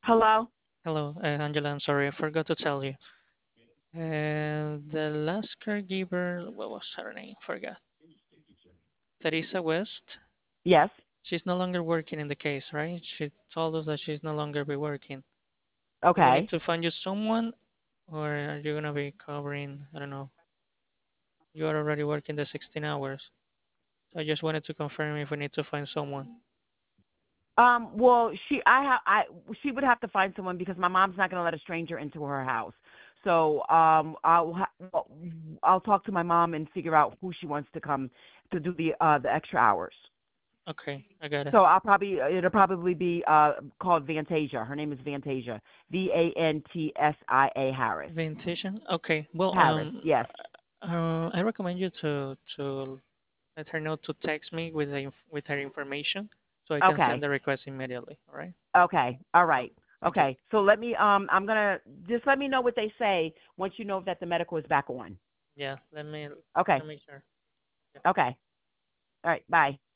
Hello? Hello, Angela. I'm sorry, I forgot to tell you. The last caregiver, what was her name? Forgot. Teresa West. Yes. She's no longer working in the case, right? She told us that she's no longer be working. Do we need Okay. to find you someone, or are you gonna be covering? I don't know. You are already working the 16 hours. So I just wanted to confirm if we need to find someone. Well, she would have to find someone because my mom's not going to let a stranger into her house. So, well, I'll talk to my mom and figure out who she wants to come to do the extra hours. Okay, I got it. So it'll probably be called Vantasia. Her name is Vantasia. Vantia Harris. Invitation. Okay. Well, Harris. Yes. I recommend you to let her know to text me with with her information so I can send Okay. the request immediately. All right. Okay. All right. Thank you. Okay. So I'm gonna just let me know what they say once you know that the medical is back on. Yeah. Let me Okay. make sure. Yeah. Okay. All right. Bye.